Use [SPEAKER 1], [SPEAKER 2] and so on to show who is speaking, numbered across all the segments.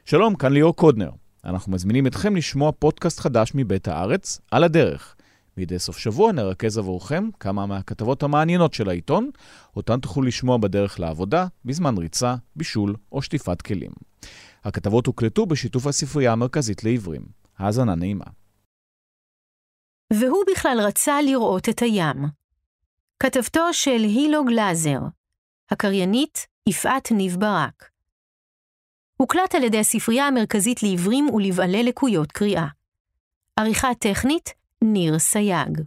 [SPEAKER 1] שלום, כאן ליאור קודנר. אנחנו מזמינים אתכם לשמוע פודקאסט חדש מבית הארץ, על הדרך. מדי סוף שבוע נרכז עבורכם כמה מהכתבות המעניינות של העיתון, אותן תוכלו לשמוע בדרך לעבודה, בזמן ריצה, בישול או שטיפת כלים. הכתבות הוקלטו בשיתוף הספרייה המרכזית לעברים. האזנה נעימה.
[SPEAKER 2] והוא בכלל רצה לראות את הים. כתבתו של הילו גלזר, הקריינית יפעת ניב ברק. הוקלט על ידי הספרייה המרכזית לעברים ולבעלי לקויות קריאה. עריכה טכנית, ניר סייג.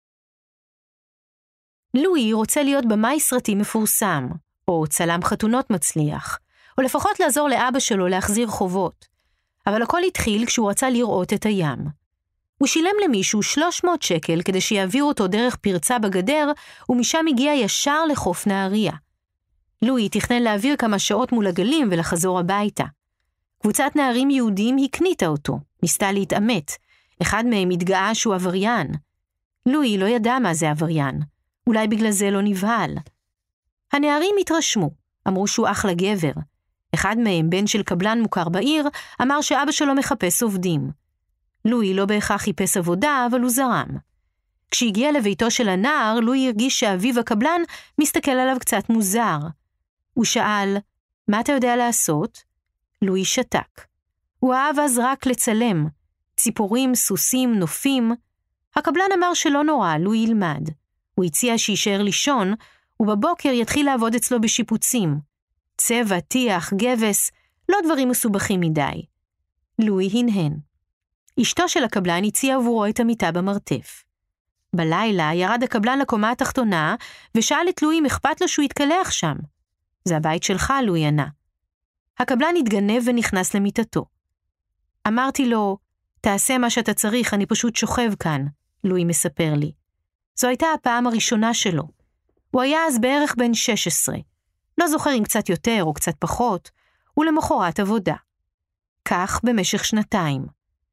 [SPEAKER 2] לואי רוצה להיות במאי סרטים מפורסם, או צלם חתונות מצליח, או לפחות לעזור לאבא שלו להחזיר חובות. אבל הכל התחיל כשהוא רצה לראות את הים. הוא שילם למישהו 300 שקל כדי שיעביר אותו דרך פרצה בגדר, ומשם הגיע ישר לחוף נהריה. לואי תכנן להעביר כמה שעות מול הגלים ולחזור הביתה. קבוצת נערים יהודים הקניתה אותו, ניסתה להתאמת. אחד מהם התגאה שהוא עבריין. לואי לא ידע מה זה עבריין. אולי בגלל זה לא נבהל. הנערים התרשמו, אמרו שהוא אחלה גבר. אחד מהם, בן של קבלן מוכר בעיר, אמר שאבא שלו מחפש עובדים. לואי לא בהכרח חיפש עבודה, אבל הוא זרם. כשהגיע לביתו של הנער, לואי הרגיש שאביו הקבלן מסתכל עליו קצת מוזר. הוא שאל, מה אתה יודע לעשות? לואי שתק. הוא אהב אז רק לצלם. ציפורים, סוסים, נופים. הקבלן אמר שלא נורא, לואי ילמד. הוא הציע שישאר לישון, ובבוקר יתחיל לעבוד אצלו בשיפוצים. צבע, טיח, גבס, לא דברים מסובכים מדי. לואי הנהן. אשתו של הקבלן הציעה עבורו את המיטה במרתף. בלילה ירד הקבלן לקומה התחתונה, ושאל את לואי אם אכפת לו שהוא יתקלח שם. זה הבית שלך, לואי ענה. הקבלן התגנב ונכנס למיטתו. אמרתי לו, תעשה מה שאתה צריך, אני פשוט שוכב כאן, לואי מספר לי. זו הייתה הפעם הראשונה שלו. הוא היה אז בערך בן 16. לא זוכר אם קצת יותר או קצת פחות, ולמחרת עבודה. כך במשך 2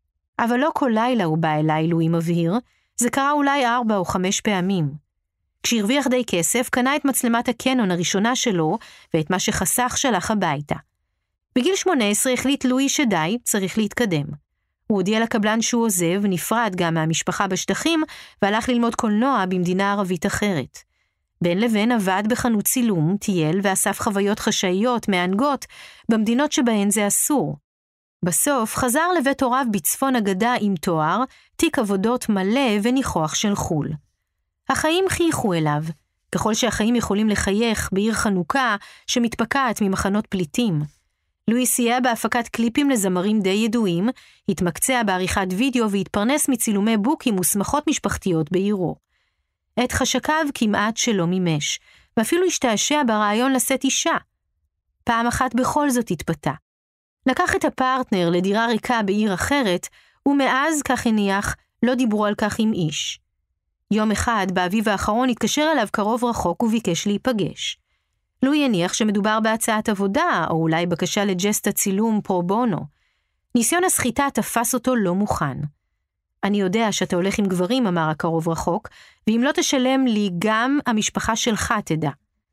[SPEAKER 2] אבל לא כל לילה הוא בא אליי, לואי מבהיר, זה קרה אולי 4 או 5 פעמים. כשהרוויח די כסף, קנה את מצלמת הקנון הראשונה שלו, ואת מה שחסך שלח הביתה. בגיל 18 החליט לואי שדי, צריך להתקדם. הוא הודיע לקבלן שהוא עוזב, נפרד גם מהמשפחה בשטחים, והלך ללמוד קולנוע במדינה ערבית אחרת. בין לבין עבד בחנות צילום, טייל ואסף חוויות חשאיות, מענגות, במדינות שבהן זה אסור. בסוף חזר לבית הוריו בצפון הגדה עם תואר, תיק עבודות מלא וניחוח של חול. החיים חייכו אליו, ככל שהחיים יכולים לחייך בעיר חנוכה שמתפקעת ממחנות פליטים. לואי סייע בהפקת קליפים לזמרים די ידועים, התמקצע בעריכת וידאו והתפרנס מצילומי בוקים ושמחות משפחתיות בעירו. את חשקיו כמעט שלא מימש, ואפילו השתעשע ברעיון לשאת אישה. פעם אחת בכל זאת התפתה. לקח את הפרטנר לדירה ריקה בעיר אחרת, ומאז, כך הניח, לא דיברו על כך עם איש. יום אחד, באביב האחרון, התקשר אליו קרוב רחוק וביקש להיפגש. לואי הניח שמדובר בהצעת עבודה, או אולי בקשה לג'סטה צילום פרו בונו. ניסיון הסחיטה תפס אותו לא מוכן. אני יודע שאתה הולך עם גברים, אמר הקרוב רחוק, ואם לא תשלם לי גם המשפחה שלך תדע.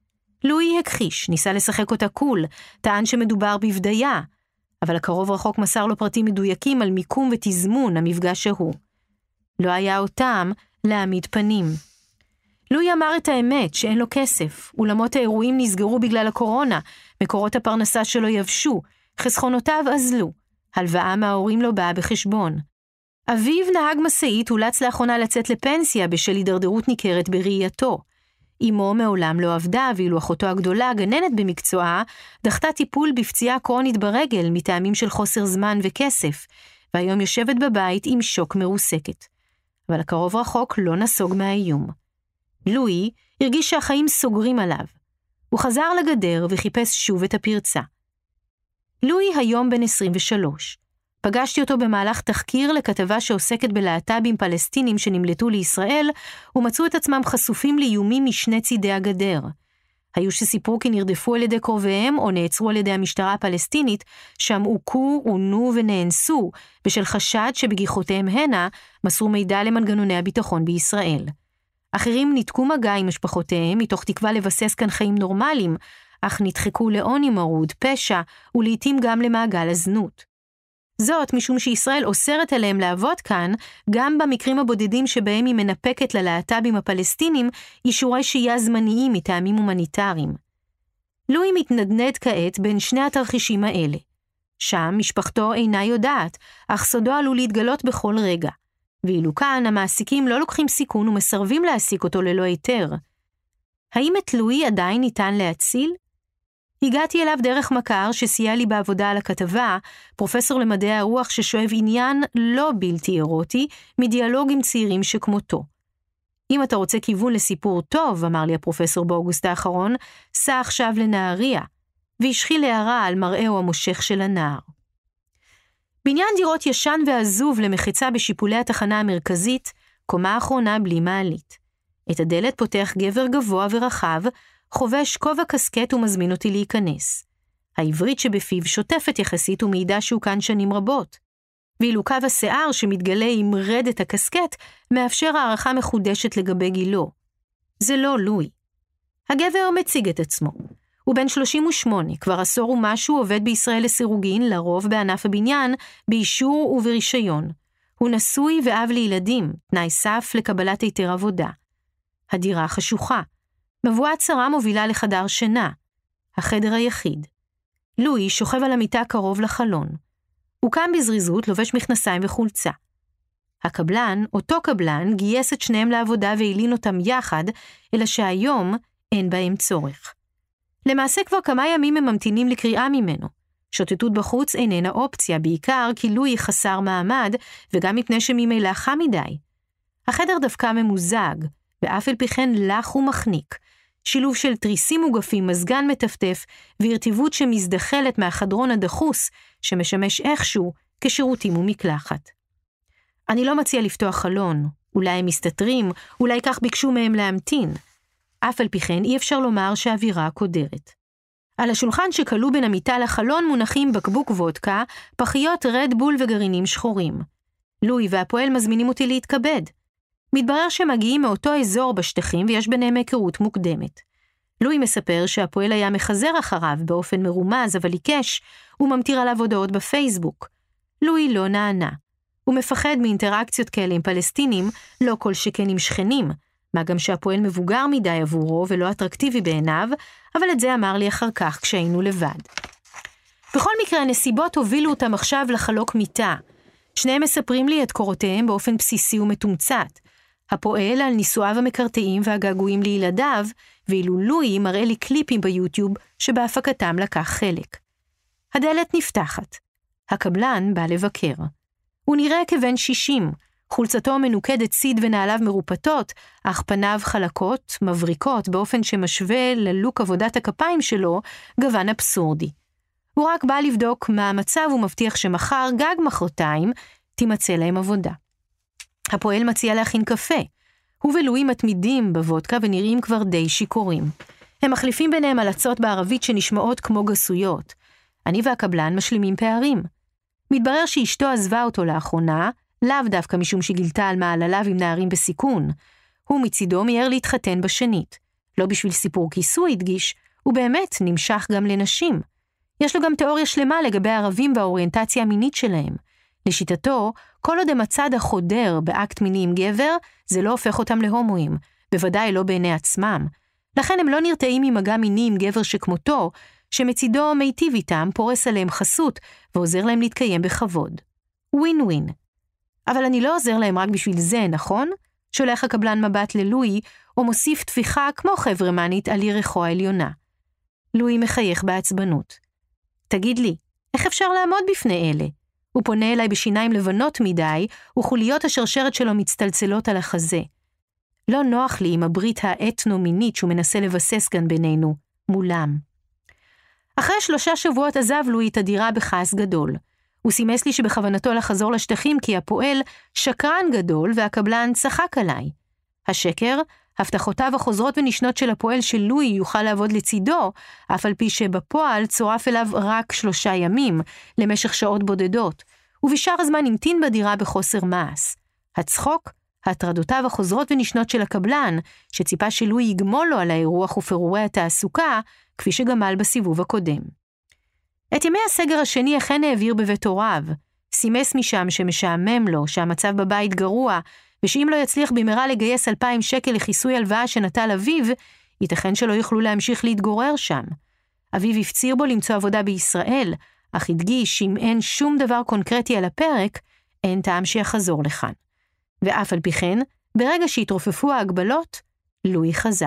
[SPEAKER 2] לואי הכחיש, ניסה לשחק אותה קול, טען שמדובר בבדיה, אבל הקרוב רחוק מסר לו פרטים מדויקים על מיקום ותזמון המפגש שהוא. לא היה אותם להעמיד פנים. לואי אמר את האמת שאין לו כסף, אולמות האירועים נסגרו בגלל הקורונה, מקורות הפרנסה שלו יבשו, חסכונותיו אזלו, הלוואה מההורים לא באה בחשבון. אביו נהג מסעית אולץ לאחרונה לצאת לפנסיה בשל הידרדרות ניכרת בראייתו. אמו מעולם לא עבדה, ואילו אחותו הגדולה, גננת במקצועה, דחתה טיפול בפציעה קרונית ברגל מטעמים של חוסר זמן וכסף, והיום יושבת בבית עם שוק מרוסקת. אבל הקרוב רחוק לא נסוג מהאיום. לואי הרגיש שהחיים סוגרים עליו. הוא חזר לגדר וחיפש שוב את הפרצה. לואי היום בן 23. פגשתי אותו במהלך תחקיר לכתבה שעוסקת בלהט"בים פלסטינים שנמלטו לישראל, ומצאו את עצמם חשופים לאיומים משני צידי הגדר. היו שסיפרו כי נרדפו על ידי קרוביהם או נעצרו על ידי המשטרה הפלסטינית, שם הוכו, עונו ונאנסו, בשל חשד שבגיחותיהם הנה מסרו מידע למנגנוני הביטחון בישראל. אחרים ניתקו מגע עם משפחותיהם מתוך תקווה לבסס כאן חיים נורמליים, אך נדחקו לעוני מרוד, פשע, ולעיתים גם למעגל הזנות. זאת משום שישראל אוסרת עליהם לעבוד כאן, גם במקרים הבודדים שבהם היא מנפקת ללהט"בים הפלסטינים אישורי שהייה זמניים מטעמים הומניטריים. לואי מתנדנד כעת בין שני התרחישים האלה. שם משפחתו אינה יודעת, אך סודו עלול להתגלות בכל רגע. ואילו כאן המעסיקים לא לוקחים סיכון ומסרבים להעסיק אותו ללא היתר. האם את לואי עדיין ניתן להציל? הגעתי אליו דרך מכר שסייע לי בעבודה על הכתבה, פרופסור למדעי הרוח ששואב עניין לא בלתי אירוטי מדיאלוג עם צעירים שכמותו. אם אתה רוצה כיוון לסיפור טוב, אמר לי הפרופסור באוגוסט האחרון, סע עכשיו לנהריה, והשחיל הערה על מראהו המושך של הנער. בניין דירות ישן ועזוב למחצה בשיפולי התחנה המרכזית, קומה האחרונה בלי מעלית. את הדלת פותח גבר גבוה ורחב, חובש כובע קסקט ומזמין אותי להיכנס. העברית שבפיו שוטפת יחסית ומעידה שהוא כאן שנים רבות. ואילו קו השיער שמתגלה עם רדת הקסקט, מאפשר הערכה מחודשת לגבי גילו. זה לא לואי. הגבר מציג את עצמו. הוא בן 38, כבר עשור ומשהו עובד בישראל לסירוגין, לרוב בענף הבניין, באישור וברישיון. הוא נשוי ואב לילדים, תנאי סף לקבלת היתר עבודה. הדירה חשוכה. מבואת צרה מובילה לחדר שינה. החדר היחיד. לואי שוכב על המיטה קרוב לחלון. הוא קם בזריזות, לובש מכנסיים וחולצה. הקבלן, אותו קבלן, גייס את שניהם לעבודה והעלין אותם יחד, אלא שהיום אין בהם צורך. למעשה כבר כמה ימים הם ממתינים לקריאה ממנו. שוטטות בחוץ איננה אופציה, בעיקר כי לואי חסר מעמד, וגם מפני שממילא חם מדי. החדר דווקא ממוזג, ואף על פי כן לח ומחניק. שילוב של תריסים מוגפים, מזגן מטפטף, והרטיבות שמזדחלת מהחדרון הדחוס, שמשמש איכשהו כשירותים ומקלחת. אני לא מציע לפתוח חלון, אולי הם מסתתרים, אולי כך ביקשו מהם להמתין. אף על פי כן אי אפשר לומר שהאווירה קודרת. על השולחן שקלו בין המיטה לחלון מונחים בקבוק וודקה, פחיות רדבול וגרעינים שחורים. לואי והפועל מזמינים אותי להתכבד. מתברר שמגיעים מאותו אזור בשטחים ויש ביניהם היכרות מוקדמת. לואי מספר שהפועל היה מחזר אחריו באופן מרומז אבל עיקש, וממטיר עליו הודעות בפייסבוק. לואי לא נענה. הוא מפחד מאינטראקציות כאלה עם פלסטינים, לא כל שכן עם שכנים, מה גם שהפועל מבוגר מדי עבורו ולא אטרקטיבי בעיניו, אבל את זה אמר לי אחר כך כשהיינו לבד. בכל מקרה הנסיבות הובילו אותם עכשיו לחלוק מיטה. שניהם מספרים לי את קורותיהם באופן בסיסי ומתומצת. הפועל על נישואיו המקרטעים והגעגועים לילדיו, ואילו לואי מראה לי קליפים ביוטיוב שבהפקתם לקח חלק. הדלת נפתחת. הקבלן בא לבקר. הוא נראה כבן 60, חולצתו מנוקדת ציד ונעליו מרופטות, אך פניו חלקות, מבריקות, באופן שמשווה ללוק עבודת הכפיים שלו, גוון אבסורדי. הוא רק בא לבדוק מה המצב ומבטיח שמחר, גג מחרתיים, תימצא להם עבודה. הפועל מציע להכין קפה. הוא ולואי מתמידים בוודקה ונראים כבר די שיכורים. הם מחליפים ביניהם הלצות בערבית שנשמעות כמו גסויות. אני והקבלן משלימים פערים. מתברר שאשתו עזבה אותו לאחרונה, לאו דווקא משום שגילתה על מעלליו עם נערים בסיכון. הוא מצידו מיהר להתחתן בשנית. לא בשביל סיפור כיסוי הדגיש, הוא באמת נמשך גם לנשים. יש לו גם תיאוריה שלמה לגבי הערבים והאוריינטציה המינית שלהם. לשיטתו, כל עוד הם הצד החודר באקט מיני עם גבר, זה לא הופך אותם להומואים, בוודאי לא בעיני עצמם. לכן הם לא נרתעים ממגע מיני עם גבר שכמותו, שמצידו מיטיב איתם, פורס עליהם חסות, ועוזר להם להתקיים בכבוד. ווין ווין. אבל אני לא עוזר להם רק בשביל זה, נכון? שולח הקבלן מבט ללואי, או מוסיף תפיחה כמו חברמנית על ירחו העליונה. לואי מחייך בעצבנות. תגיד לי, איך אפשר לעמוד בפני אלה? הוא פונה אליי בשיניים לבנות מדי, וחוליות השרשרת שלו מצטלצלות על החזה. לא נוח לי עם הברית האתנו-מינית שהוא מנסה לבסס כאן בינינו, מולם. אחרי 3 שבועות עזב לואי את הדירה בכעס גדול. הוא סימס לי שבכוונתו לחזור לשטחים כי הפועל שקרן גדול והקבלן צחק עליי. השקר, הבטחותיו החוזרות ונשנות של הפועל של לואי יוכל לעבוד לצידו, אף על פי שבפועל צורף אליו רק 3 ימים, למשך שעות בודדות, ובשאר הזמן המתין בדירה בחוסר מעש. הצחוק הטרדותיו החוזרות ונשנות של הקבלן, שציפה שלואי יגמול לו על האירוח ופירורי התעסוקה, כפי שגמל בסיבוב הקודם. את ימי הסגר השני אכן העביר בבית הוריו, סימס משם שמשעמם לו, שהמצב בבית גרוע, ושאם לא יצליח במהרה לגייס 2,000 שקל לכיסוי הלוואה שנטל אביו, ייתכן שלא יוכלו להמשיך להתגורר שם. אביו הפציר בו למצוא עבודה בישראל, אך הדגיש שאם אין שום דבר קונקרטי על הפרק, אין טעם שיחזור לכאן. ואף על פי כן, ברגע שהתרופפו ההגבלות, לואי חזר.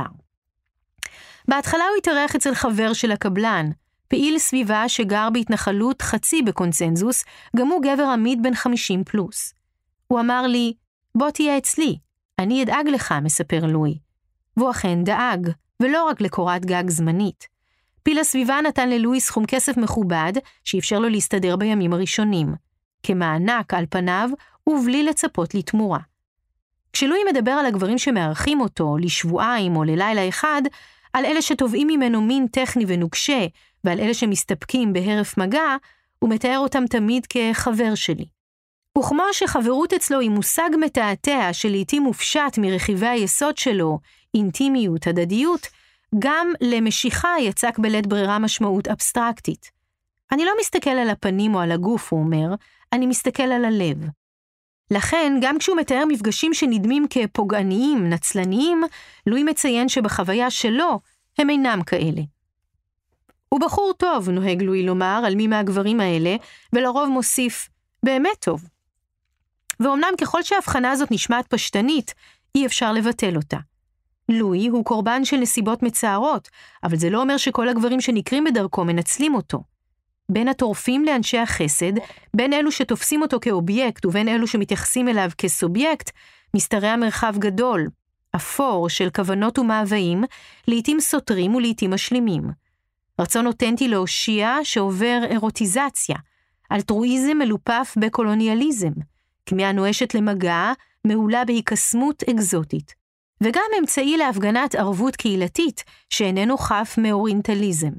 [SPEAKER 2] בהתחלה הוא התארח אצל חבר של הקבלן, פעיל סביבה שגר בהתנחלות חצי בקונצנזוס, גם הוא גבר עמיד בן 50 פלוס. הוא אמר לי, בוא תהיה אצלי, אני אדאג לך, מספר לואי. והוא אכן דאג, ולא רק לקורת גג זמנית. פעיל הסביבה נתן ללואי סכום כסף מכובד, שאפשר לו להסתדר בימים הראשונים. כמענק על פניו, ובלי לצפות לתמורה. כשלואי מדבר על הגברים שמארחים אותו לשבועיים או ללילה אחד, על אלה שטובעים ממנו מין טכני ונוקשה, ועל אלה שמסתפקים בהרף מגע, הוא מתאר אותם תמיד כחבר שלי. וכמו שחברות אצלו היא מושג מתעתע שלעיתים מופשט מרכיבי היסוד שלו, אינטימיות, הדדיות, גם למשיכה יצק בלית ברירה משמעות אבסטרקטית. אני לא מסתכל על הפנים או על הגוף, הוא אומר, אני מסתכל על הלב. לכן, גם כשהוא מתאר מפגשים שנדמים כפוגעניים, נצלניים, לואי מציין שבחוויה שלו הם אינם כאלה. הוא בחור טוב, נוהג לואי לומר, על מי מהגברים האלה, ולרוב מוסיף, באמת טוב. ואומנם ככל שההבחנה הזאת נשמעת פשטנית, אי אפשר לבטל אותה. לואי הוא קורבן של נסיבות מצערות, אבל זה לא אומר שכל הגברים שנקרים בדרכו מנצלים אותו. בין הטורפים לאנשי החסד, בין אלו שתופסים אותו כאובייקט ובין אלו שמתייחסים אליו כסובייקט, משתרע מרחב גדול, אפור של כוונות ומאוויים, לעתים סותרים ולעתים משלימים. רצון אותנטי להושיע שעובר אירוטיזציה, אלטרואיזם מלופף בקולוניאליזם, כמיהה נואשת למגע, מעולה בהיקסמות אקזוטית, וגם אמצעי להפגנת ערבות קהילתית שאיננו חף מאוריינטליזם.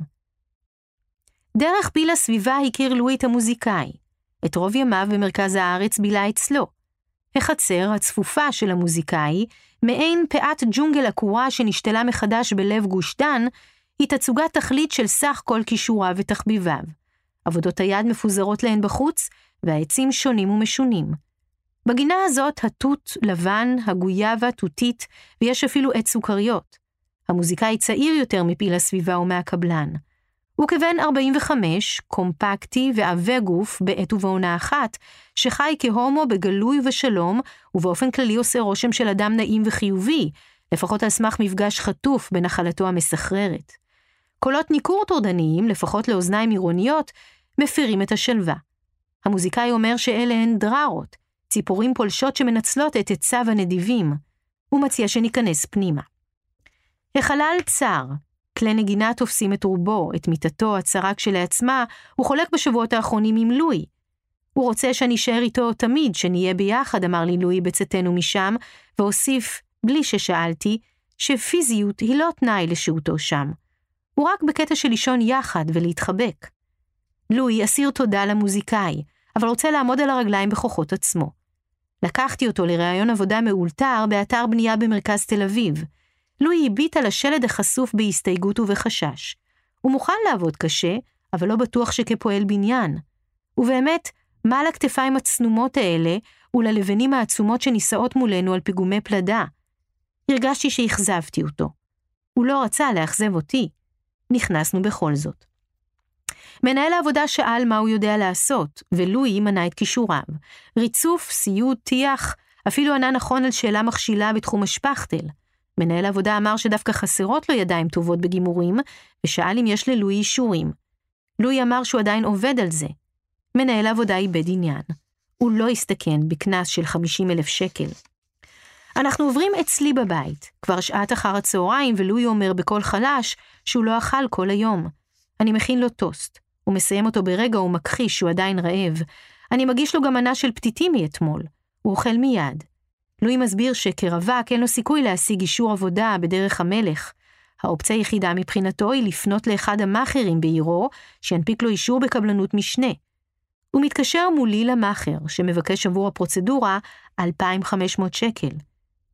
[SPEAKER 2] דרך פעיל הסביבה הכיר לואי את המוזיקאי. את רוב ימיו במרכז הארץ בילה אצלו. החצר הצפופה של המוזיקאי, מעין פאת ג'ונגל עקורה שנשתלה מחדש בלב גוש דן, היא תצוגת תכלית של סך כל כישוריו ותחביביו. עבודות היד מפוזרות להן בחוץ, והעצים שונים ומשונים. בגינה הזאת התות לבן, הגויאבה, תותית, ויש אפילו עץ סוכריות. המוזיקאי צעיר יותר מפעיל הסביבה ומהקבלן. הוא כבן 45, קומפקטי ועבה גוף בעת ובעונה אחת, שחי כהומו בגלוי ושלום, ובאופן כללי עושה רושם של אדם נעים וחיובי, לפחות על סמך מפגש חטוף בנחלתו המסחררת. קולות ניכור טורדניים, לפחות לאוזניים עירוניות, מפירים את השלווה. המוזיקאי אומר שאלה הן דררות, ציפורים פולשות שמנצלות את עצב הנדיבים. הוא מציע שניכנס פנימה. החלל צר, כלי נגינה תופסים את רובו, את מיטתו הצרה כשלעצמה, הוא חולק בשבועות האחרונים עם לואי. הוא רוצה שאני אשאר איתו תמיד, שנהיה ביחד, אמר לי לואי בצאתנו משם, והוסיף, בלי ששאלתי, שפיזיות היא לא תנאי לשהותו שם. הוא רק בקטע של לישון יחד ולהתחבק. לואי אסיר תודה למוזיקאי, אבל רוצה לעמוד על הרגליים בכוחות עצמו. לקחתי אותו לראיון עבודה מאולתר באתר בנייה במרכז תל אביב. לואי הביט על השלד החשוף בהסתייגות ובחשש. הוא מוכן לעבוד קשה, אבל לא בטוח שכפועל בניין. ובאמת, מה לכתפיים הצנומות האלה וללבנים העצומות שנישאות מולנו על פיגומי פלדה? הרגשתי שהחזבתי אותו. הוא לא רצה לאכזב אותי. נכנסנו בכל זאת. מנהל העבודה שאל מה הוא יודע לעשות, ולואי מנה את כישוריו. ריצוף, סיוד, טיח, אפילו ענה נכון על שאלה מכשילה בתחום השפכטל. מנהל העבודה אמר שדווקא חסרות לו ידיים טובות בגימורים, ושאל אם יש ללואי אישורים. לואי אמר שהוא עדיין עובד על זה. מנהל העבודה איבד עניין. הוא לא הסתכן בכנס של 50,000 שקל. אנחנו עוברים אצלי בבית, כבר שעת אחר הצהריים, ולואי אומר בקול חלש שהוא לא אכל כל היום. אני מכין לו טוסט. הוא מסיים אותו ברגע ומכחיש שהוא עדיין רעב. אני מגיש לו גם מנה של פתיתים מאתמול. הוא אוכל מיד. לואי מסביר שכרווק אין לו סיכוי להשיג אישור עבודה בדרך המלך. האופציה היחידה מבחינתו היא לפנות לאחד המאחרים בעירו, שינפיק לו אישור בקבלנות משנה. הוא מתקשר מולי למאחר, שמבקש עבור הפרוצדורה 2,500 שקל.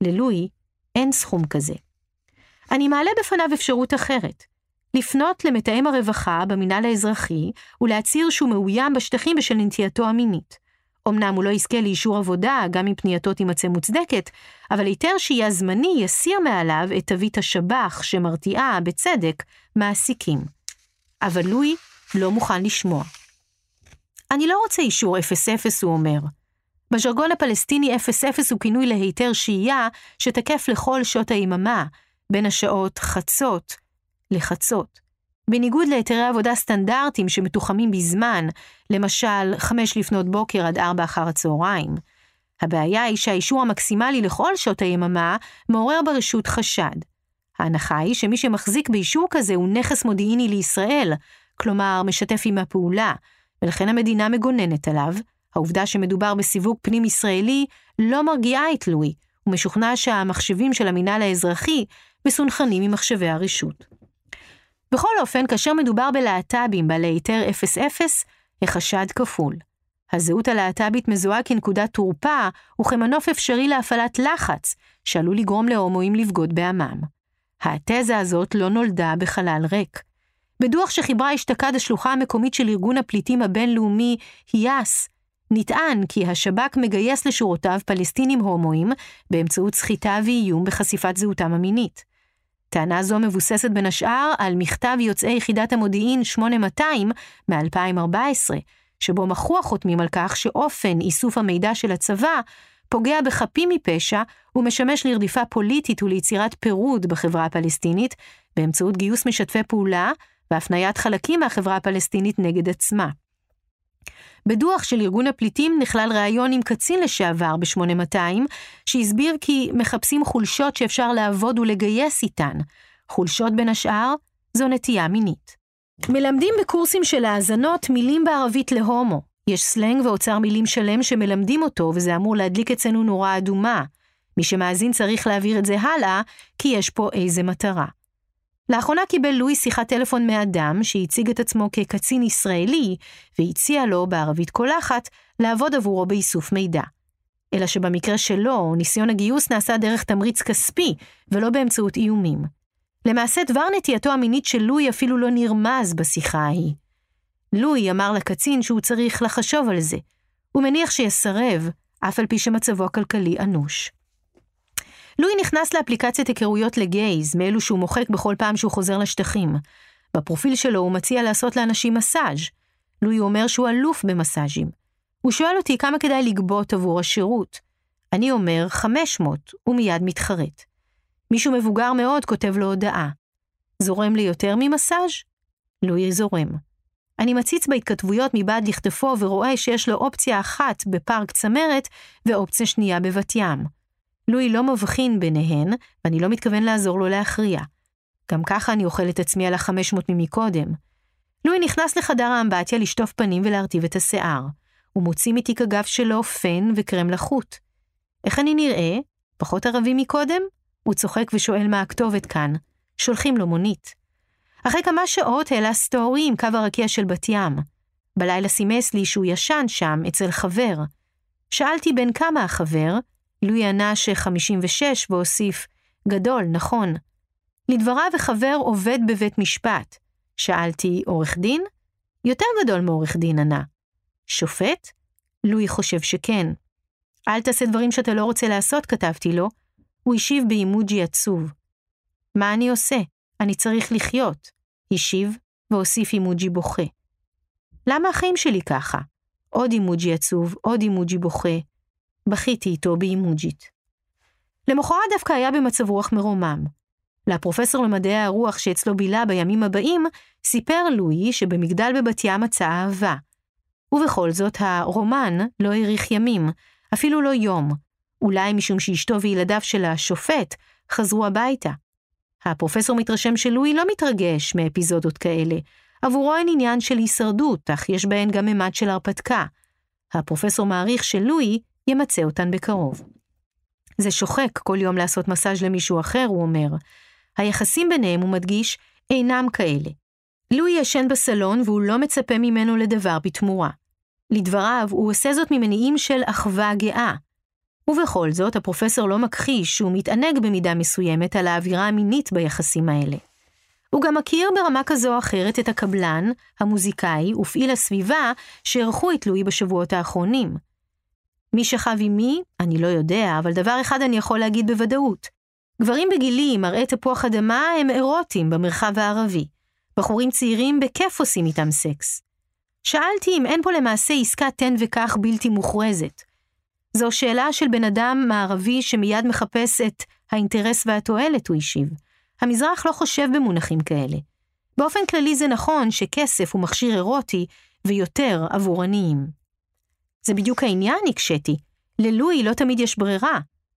[SPEAKER 2] ללואי אין סכום כזה. אני מעלה בפניו אפשרות אחרת, לפנות למתאם הרווחה במינהל האזרחי ולהצהיר שהוא מאוים בשטחים בשל נטייתו המינית. אמנם הוא לא יזכה לאישור עבודה, גם אם פנייתו תימצא מוצדקת, אבל היתר שהייה זמני יסיר מעליו את תווית השבח שמרתיעה בצדק מעסיקים. אבל לואי לא מוכן לשמוע. אני לא רוצה אישור 00, הוא אומר. בז'רגון הפלסטיני 00 הוא כינוי להיתר שהייה שתקף לכל שעות היממה, בין השעות חצות לחצות. בניגוד להיתרי עבודה סטנדרטיים שמתוחמים בזמן, למשל 5 לפנות בוקר עד 4 אחר הצהריים. הבעיה היא שהאישור המקסימלי לכל שעות היממה מעורר ברשות חשד. ההנחה היא שמי שמחזיק באישור כזה הוא נכס מודיעיני לישראל, כלומר משתף עם הפעולה, ולכן המדינה מגוננת עליו. העובדה שמדובר בסיווג פנים ישראלי לא מרגיעה את לואי, ומשוכנע שהמחשבים של המינהל האזרחי מסונכנים עם מחשבי הרשות. בכל אופן, כאשר מדובר בלהט"בים בעלי היתר 00, החשד כפול. הזהות הלהט"בית מזוהה כנקודת תורפה וכמנוף אפשרי להפעלת לחץ, שעלול לגרום להומואים לבגוד בעמם. התזה הזאת לא נולדה בחלל ריק. בדוח שחיברה אשתקד השלוחה המקומית של ארגון הפליטים הבינלאומי היאס, נטען כי השב"כ מגייס לשורותיו פלסטינים הומואים באמצעות סחיטה ואיום בחשיפת זהותם המינית. טענה זו מבוססת בין השאר על מכתב יוצאי יחידת המודיעין 8200 מ-2014, שבו מחו החותמים על כך שאופן איסוף המידע של הצבא פוגע בחפים מפשע ומשמש לרדיפה פוליטית וליצירת פירוד בחברה הפלסטינית באמצעות גיוס משתפי פעולה והפניית חלקים מהחברה הפלסטינית נגד עצמה. בדוח של ארגון הפליטים נכלל ראיון עם קצין לשעבר ב-8200, שהסביר כי מחפשים חולשות שאפשר לעבוד ולגייס איתן. חולשות בין השאר זו נטייה מינית. מלמדים בקורסים של האזנות מילים בערבית להומו. יש סלנג ואוצר מילים שלם שמלמדים אותו, וזה אמור להדליק אצלנו נורה אדומה. מי שמאזין צריך להעביר את זה הלאה, כי יש פה איזה מטרה. לאחרונה קיבל לואי שיחת טלפון מאדם שהציג את עצמו כקצין ישראלי, והציע לו בערבית קולחת לעבוד עבורו באיסוף מידע. אלא שבמקרה שלו, ניסיון הגיוס נעשה דרך תמריץ כספי, ולא באמצעות איומים. למעשה דבר נטייתו המינית של לואי אפילו לא נרמז בשיחה ההיא. לואי אמר לקצין שהוא צריך לחשוב על זה. הוא מניח שיסרב, אף על פי שמצבו הכלכלי אנוש. לואי נכנס לאפליקציית היכרויות לגייז, מאלו שהוא מוחק בכל פעם שהוא חוזר לשטחים. בפרופיל שלו הוא מציע לעשות לאנשים מסאז'. לואי אומר שהוא אלוף במסאז'ים. הוא שואל אותי כמה כדאי לגבות עבור השירות. אני אומר 500, הוא מיד מתחרט. מישהו מבוגר מאוד כותב לו הודעה. זורם לי יותר ממסאז'? לואי זורם. אני מציץ בהתכתבויות מבעד לכתפו ורואה שיש לו אופציה אחת בפארק צמרת ואופציה שנייה בבת ים. לואי לא מבחין ביניהן, ואני לא מתכוון לעזור לו להכריע. גם ככה אני אוכל את עצמי על 500 ממקודם. לואי נכנס לחדר האמבטיה לשטוף פנים ולהרטיב את השיער. הוא מוציא מתיק הגב שלו פן וקרם לחוט. איך אני נראה? פחות ערבי מקודם? הוא צוחק ושואל מה הכתובת כאן. שולחים לו מונית. אחרי כמה שעות העלה סטורי עם קו הרקיע של בת ים. בלילה סימס לי שהוא ישן שם אצל חבר. שאלתי בין כמה החבר, לואי ענה ש56 והוסיף, גדול, נכון. לדבריו החבר עובד בבית משפט. שאלתי, עורך דין? יותר גדול מעורך דין, ענה. שופט? לואי חושב שכן. אל תעשה דברים שאתה לא רוצה לעשות, כתבתי לו. הוא השיב באימוג'י עצוב. מה אני עושה? אני צריך לחיות. השיב והוסיף אימוג'י בוכה. למה החיים שלי ככה? עוד אימוג'י עצוב, עוד אימוג'י בוכה. בכיתי איתו באימוג'ית. למחרת דווקא היה במצב רוח מרומם. לפרופסור למדעי הרוח שאצלו בילה בימים הבאים, סיפר לואי שבמגדל בבת ים מצא אהבה. ובכל זאת הרומן לא האריך ימים, אפילו לא יום. אולי משום שאשתו וילדיו של השופט חזרו הביתה. הפרופסור מתרשם שלואי לא מתרגש מאפיזודות כאלה. עבורו אין עניין של הישרדות, אך יש בהן גם ממד של הרפתקה. הפרופסור מעריך שלואי ימצא אותן בקרוב. זה שוחק כל יום לעשות מסאז' למישהו אחר, הוא אומר. היחסים ביניהם, הוא מדגיש, אינם כאלה. לואי ישן בסלון והוא לא מצפה ממנו לדבר בתמורה. לדבריו, הוא עושה זאת ממניעים של אחווה גאה. ובכל זאת, הפרופסור לא מכחיש שהוא מתענג במידה מסוימת על האווירה המינית ביחסים האלה. הוא גם מכיר ברמה כזו או אחרת את הקבלן, המוזיקאי ופעיל הסביבה שערכו את לואי בשבועות האחרונים. מי שחב עם מי, אני לא יודע, אבל דבר אחד אני יכול להגיד בוודאות. גברים בגילי עם מראה תפוח אדמה הם אירוטים במרחב הערבי. בחורים צעירים בכיף עושים איתם סקס. שאלתי אם אין פה למעשה עסקה תן וכך בלתי מוכרזת. זו שאלה של בן אדם מערבי שמיד מחפש את האינטרס והתועלת, הוא השיב. המזרח לא חושב במונחים כאלה. באופן כללי זה נכון שכסף הוא מכשיר אירוטי ויותר עבור עניים. זה בדיוק העניין, הקשיתי. ללואי לא תמיד יש ברירה.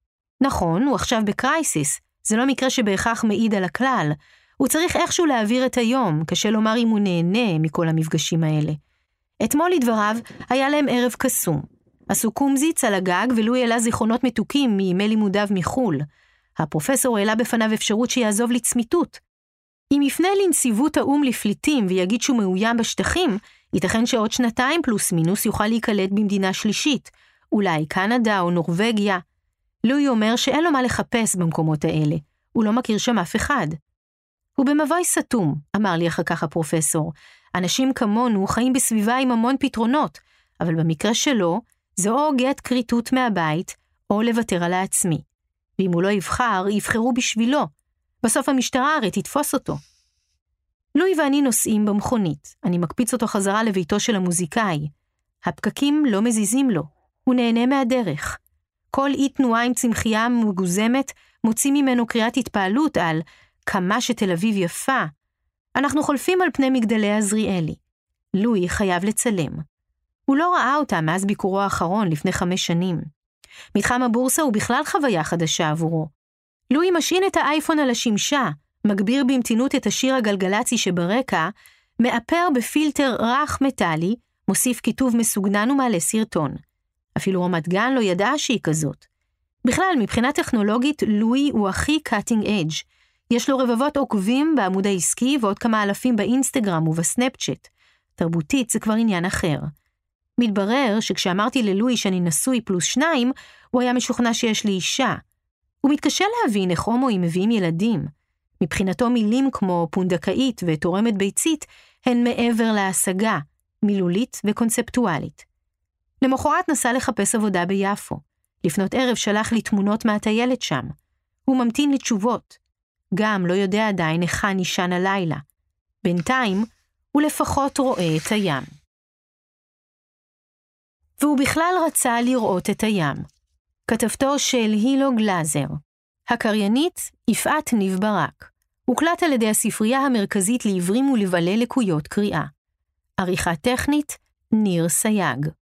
[SPEAKER 2] נכון, הוא עכשיו בקרייסיס. זה לא מקרה שבהכרח מעיד על הכלל. הוא צריך איכשהו להעביר את היום, קשה לומר אם הוא נהנה מכל המפגשים האלה. אתמול לדבריו היה להם ערב קסום. עשו קומזיץ על הגג ולואי העלה זיכרונות מתוקים מימי לימודיו מחול. הפרופסור העלה בפניו אפשרות שיעזוב לצמיתות. אם יפנה לנציבות האום לפליטים ויגיד שהוא מאוים בשטחים, ייתכן שעוד 2 פלוס מינוס יוכל להיקלט במדינה שלישית, אולי קנדה או נורווגיה. לואי אומר שאין לו מה לחפש במקומות האלה, הוא לא מכיר שם אף אחד. הוא במבוי סתום, אמר לי אחר כך הפרופסור. אנשים כמונו חיים בסביבה עם המון פתרונות, אבל במקרה שלו, זה או גט קריטות מהבית, או לוותר על העצמי. ואם הוא לא יבחר, יבחרו בשבילו. בסוף המשטרה הרי תתפוס אותו. לואי ואני נוסעים במכונית. אני מקפיץ אותו חזרה לביתו של המוזיקאי. הפקקים לא מזיזים לו. הוא נהנה מהדרך. כל אי תנועה עם צמחייה מגוזמת מוציא ממנו קריאת התפעלות על כמה שתל אביב יפה. אנחנו חולפים על פני מגדלי עזריאלי. לואי חייב לצלם. הוא לא ראה אותה מאז ביקורו האחרון לפני 5 שנים. מתחם הבורסה הוא בכלל חוויה חדשה עבורו. לואי משעין את האייפון על השמשה, מגביר במתינות את השיר הגלגלצי שברקע, מאפר בפילטר רך מטלי, מוסיף כיתוב מסוגנן ומעלה סרטון. אפילו רמת גן לא ידעה שהיא כזאת. בכלל, מבחינה טכנולוגית, לואי הוא הכי cutting edge. יש לו רבבות עוקבים בעמוד העסקי ועוד כמה אלפים באינסטגרם ובסנאפצ'אט. תרבותית זה כבר עניין אחר. מתברר שכשאמרתי ללואי שאני נשוי +2, הוא היה משוכנע שיש לי אישה. הוא מתקשה להבין איך הומואים מביאים ילדים. מבחינתו מילים כמו פונדקאית ותורמת ביצית הן מעבר להשגה, מילולית וקונספטואלית. למחרת נסע לחפש עבודה ביפו. לפנות ערב שלח לי תמונות מהטיילת שם. הוא ממתין לתשובות. גם לא יודע עדיין היכן יישן הלילה. בינתיים הוא לפחות רואה את הים. והוא בכלל רצה לראות את הים. כתבתו של הילו גלזר. הקריינית יפעת ניב ברק. הוקלט על ידי הספרייה המרכזית לעברים ולבעלי לקויות קריאה. עריכה טכנית ניר סייג.